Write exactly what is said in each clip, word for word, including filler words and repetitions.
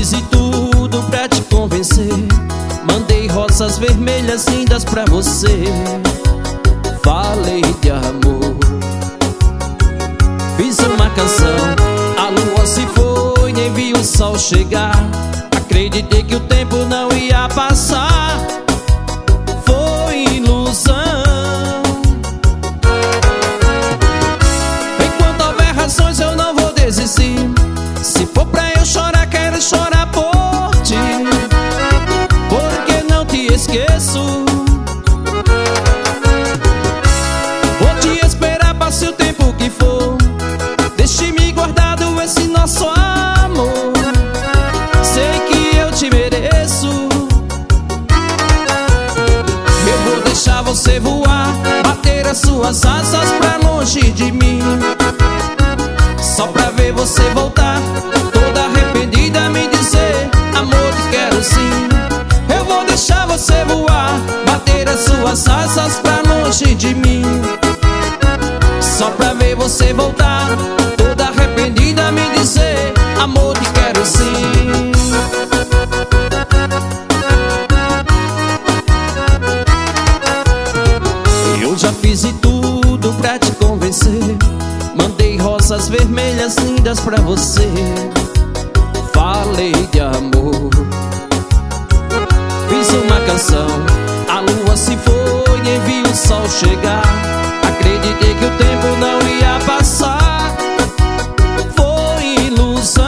fiz de tudo pra te convencer. Mandei rosas vermelhas lindas pra você. Falei de amor, fiz uma canção. A lua se foi, nem vi o sol chegar. Acreditei que o tempo não ia passar. Foi ilusão. Enquanto houver razões eu não vou desistir. Se for pra eu chorar, quero chorar por ti, porque não te esqueço. Vou te esperar, passe o tempo que for. Deixe-me guardado esse nosso amor. Sei que eu te mereço. Eu vou deixar você voar, bater as suas asas pra longe de mim, só pra ver você voltar, toda arrependida, me dizer: amor, te quero sim. Eu vou deixar você voar, bater as suas asas pra longe de mim, só pra ver você voltar, toda arrependida, me dizer: amor, te quero sim. Eu já fiz de tudo pra te convencer. Mandei rosas vermelhas lindas pra você. Falei de amor, fiz uma canção. A lua se foi, nem vi o sol chegar. Acreditei que o tempo não ia passar. Foi ilusão.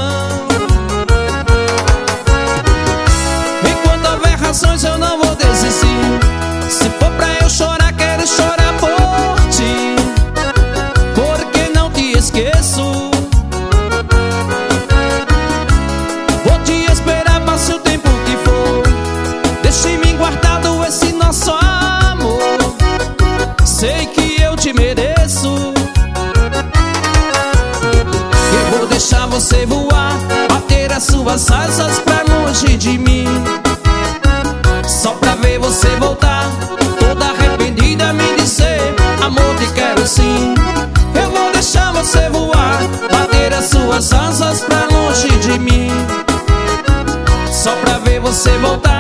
Enquanto houver razões eu não vou desistir. Se for pra eu chorar, quero chorar por ti, porque não te esqueço. Vou te esperar, passe o tempo que for. Deixe-me guardado esse nosso amor. Sei que eu te mereço. Eu vou deixar você voar, bater as suas asas pra longe de mim, só pra ver você voltar, toda arrependida, me dizer: amor, te quero sim. Eu vou deixar você voar, bater as suas asas pra longe de mim, só pra ver você voltar,